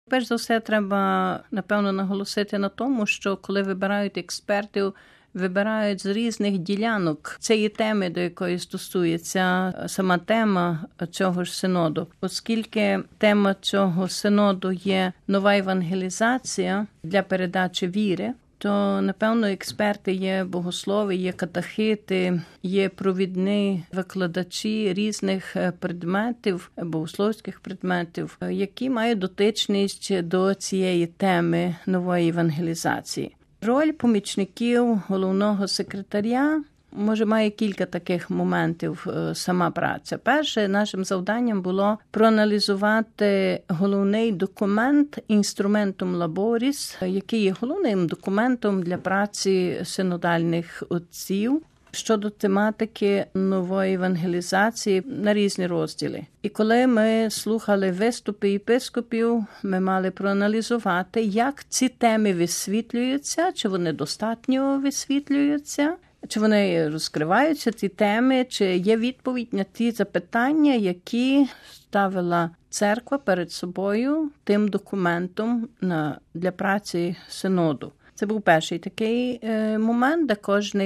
Перш за все, треба, напевно, наголосити на тому, що коли вибирають експертів, вибирають з різних ділянок цієї теми, до якої стосується сама тема цього ж синоду. Оскільки тема цього синоду є нова евангелізація для передачі віри, то, напевно, експерти є богослови, є катехити, є провідні викладачі різних предметів, богословських предметів, які мають дотичність до цієї теми нової евангелізації. Роль помічників головного секретаря, може, має кілька таких моментів сама праця. Перше, нашим завданням було проаналізувати головний документ інструментум лаборіс, який є головним документом для праці синодальних отців щодо тематики нової евангелізації на різні розділи. І коли ми слухали виступи єпископів, ми мали проаналізувати, як ці теми висвітлюються, чи вони достатньо висвітлюються, чи вони розкриваються, ці теми, чи є відповідь на ті запитання, які ставила церква перед собою тим документом для праці синоду. Це був перший такий момент, де кожен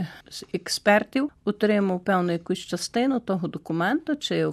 з експертів отримав певну якусь частину того документу, чи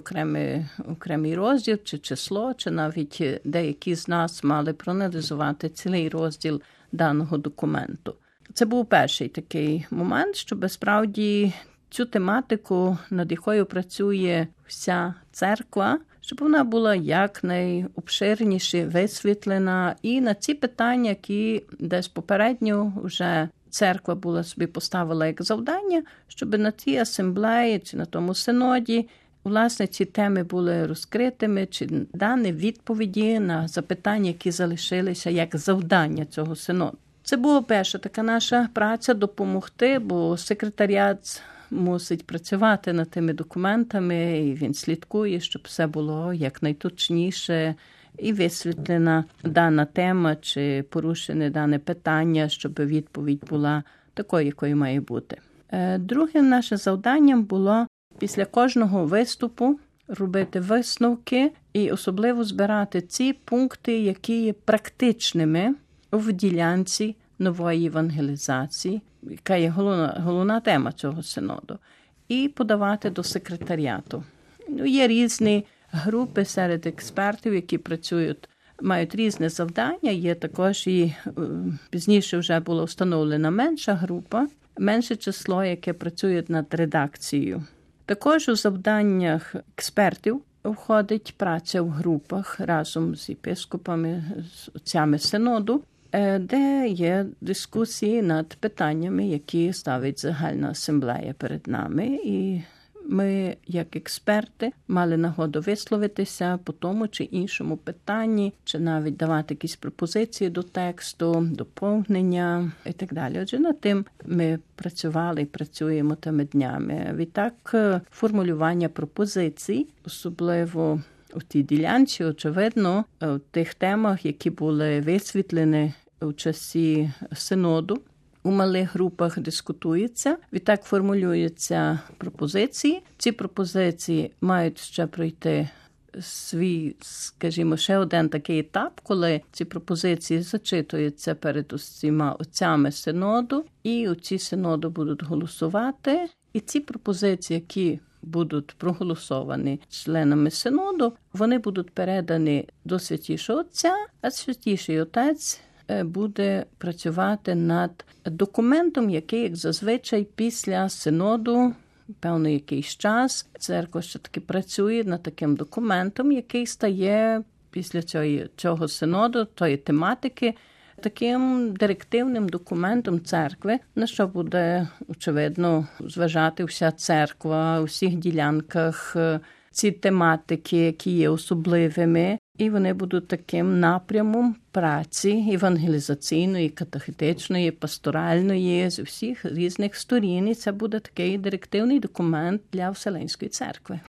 окремий розділ, чи число, чи навіть деякі з нас мали проаналізувати цілий розділ даного документу. Це був перший такий момент, щоб справді цю тематику, над якою працює вся церква, щоб вона була якнайобширніше висвітлена. І на ці питання, які десь попередньо вже церква була собі поставила як завдання, щоб на тій асамблеї чи на тому синоді, власне, ці теми були розкритими, чи дані відповіді на запитання, які залишилися як завдання цього синоду. Це була перша така наша праця допомогти, бо секретаріат мусить працювати над тими документами, і він слідкує, щоб все було якнайточніше і висвітлена дана тема, чи порушене дане питання, щоб відповідь була такою, якою має бути. Другим нашим завданням було після кожного виступу робити висновки і особливо збирати ці пункти, які є практичними в ділянці нової евангелізації, яка є головна тема цього синоду, і подавати до секретаріату. Є різні групи серед експертів, які працюють, мають різне завдання. Є також і пізніше вже була встановлена менша група, менше число, яке працює над редакцією. Також у завданнях експертів входить праця в групах разом з єпископами, з отцями синоду, де є дискусії над питаннями, які ставить загальна асамблея перед нами. І ми, як експерти, мали нагоду висловитися по тому чи іншому питанні, чи навіть давати якісь пропозиції до тексту, доповнення і так далі. Отже, над тим ми працювали і працюємо тими днями. Відтак, формулювання пропозицій, особливо у тій ділянці, очевидно, у тих темах, які були висвітлені у часі синоду, у малих групах дискутується, відтак формулюються пропозиції. Ці пропозиції мають ще пройти свій, скажімо, ще один такий етап, коли ці пропозиції зачитуються перед усіма отцями синоду, і отці синоду будуть голосувати. І ці пропозиції, які будуть проголосовані членами синоду, вони будуть передані до Святішого Отця, а Святіший Отець буде працювати над документом, який, як зазвичай, після синоду, певний якийсь час, церква ще таки працює над таким документом, який стає після цього синоду, тої тематики, таким директивним документом церкви, на що буде, очевидно, зважати вся церква у всіх ділянках ці тематики, які є особливими, і вони будуть таким напрямом праці евангелізаційної, катехетичної, пасторальної, з усіх різних сторін. І це буде такий директивний документ для Вселенської церкви.